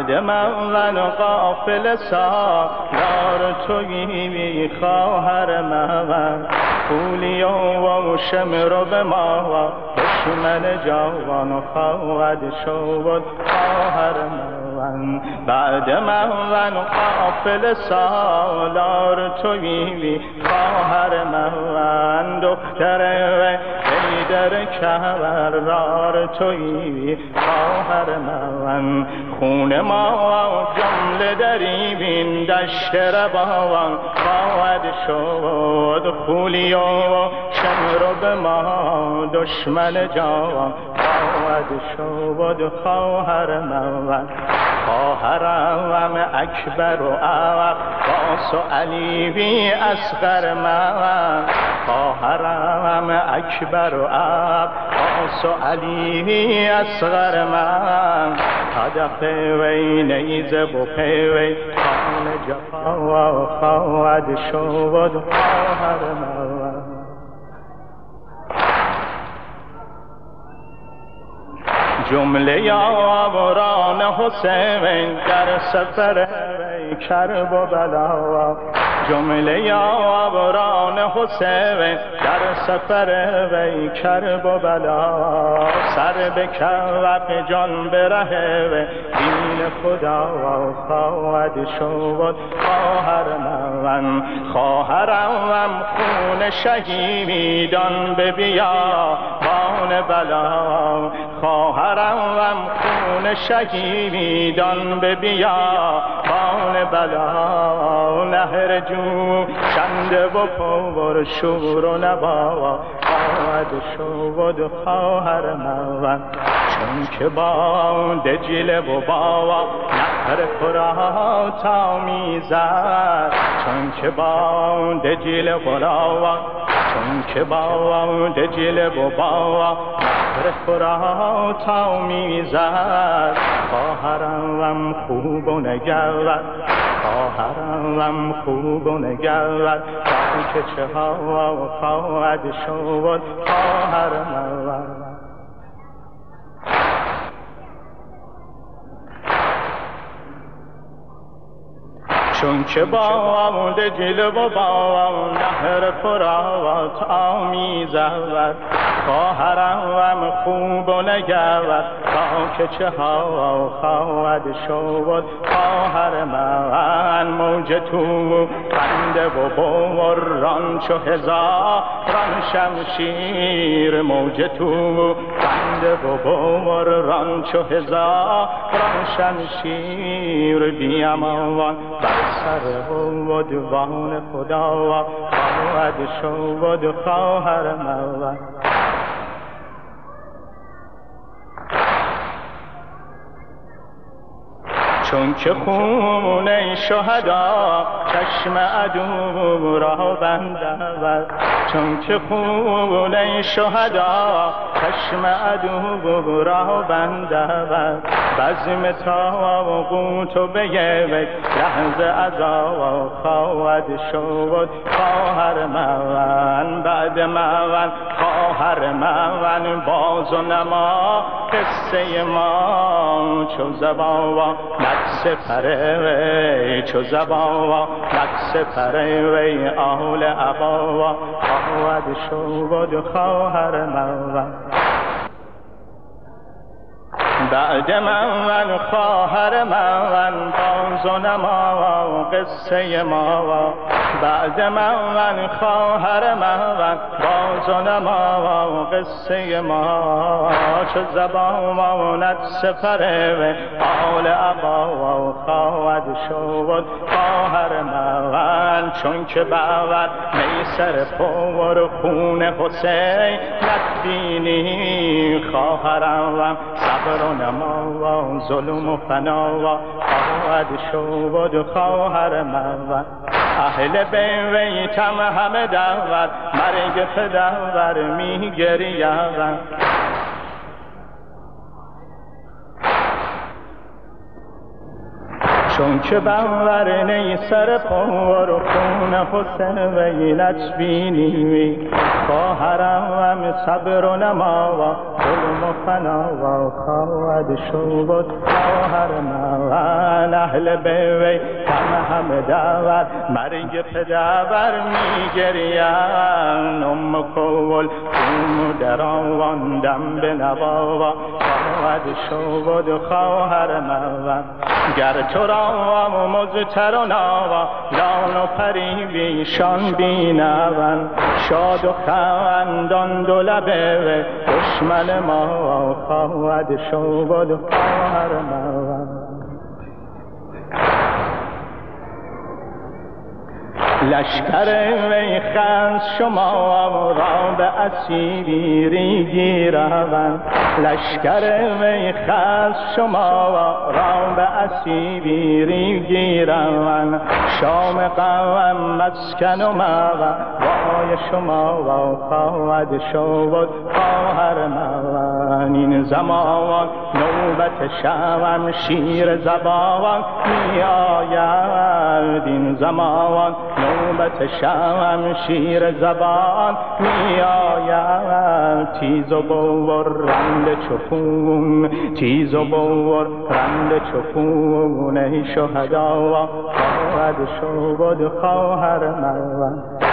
من قافل سالار تویی خواهر من، پولی و شمر به ما دشمن جوان خواهد شد خواهر من. بعد من قافل سالار تویی خواهر من، دختر حیدر کبرار تویی خواهر من. خون ما جمله دری بین دشت رباوان خواهد شد، خولی و شمر به ما دشمن جوان خواهد شد خواهر من. خواهرم اکبر و عباس و علی اصغر من، خواهرم اکبر و عباس و علی اصغر من. هدف وی نیزه و پیوی خان جفا خواهد شد خواهر من. جمله یاوران حسین در سفر وی کرب و بلا، جمله یاوران حسین در سفر وی کرب و بلا. سر به کوف جان به ره وی دین خدا خواهد شد خواهر من. خواهرم خون شهیدان به بیابان بلا، خواهرم خون شهیدان به بیابان بلا. نهر جو شنده و پر شور و نوا خواهد شد خواهر من. چون که با دجله و با نهر فرات آمیزد، چون که با دجله و چون که با دجله و با نهر فرات آمیزد. خواهرم خوب و نگرد، خواهرم خوب و نگرد، که چه ها خواهد شد خواهر من. چون که با دجله و با نهر فرات آمیزد، خواهرم خوب و نگرد تا که چه ها خواهد شد خواهر من. موج تو خنده و بوران چو هزاران شمشیر، موج تو خنده و بوران چو هزاران شمشیر. بیامان بر سر و دیوان خدا خواهد شد خواهر من. چون که خون شهدا چشم عدو را بندد، چون که خون شهدا چشم عدو را بندد. بزم تاغوت و به یک لحظه عذاب خواهد شد خواهر من. بعد من خواهر من باز و نما قصه ما، چو زبان نقص پره چو زبان نقص پره وی آل عبا خواهد شد خواهر من. بعد من خواهر من باز و نما قصه ما، بعد من خواهر من باز و نما قصه ما. چو زبان سفره و آل عبا خواهد شد خواهر من. چون که باور میسر پر خون حسین نبینی، خواهرم صبر و نما ظلم و فنا خواهد شد خواهر من. اهل بیتم همه دور مرگ پدر می گریم، چون که باور نی سر پر و خون حسین ویلت بینی. خواهرم صبر و نما و ظلم و فنا خواهد شد خواهر من. اهل بیوی همه دور مرگ پدر میگریم ام کول قوم در آواندم به نوا خواهد شد خواهر من گر تو را مزتر و ناوا لان و پری بیشان بینون شاد و خندان دو لبه دشمن ما خواهد شد خواهر من لشکر میخند شما را به اسیری گیرند لشکر میخند شما را به اسیری گیرند شام قوم مسکن و مغا وای شما خواهد شد خواهر من این زمان نوبت شوم شیر زبان می آید این زمان نوبت شوم شیر زبان می آید تیز و بورند چپون تیز و بورند چپون ای شهدا خواهد شد خواهر من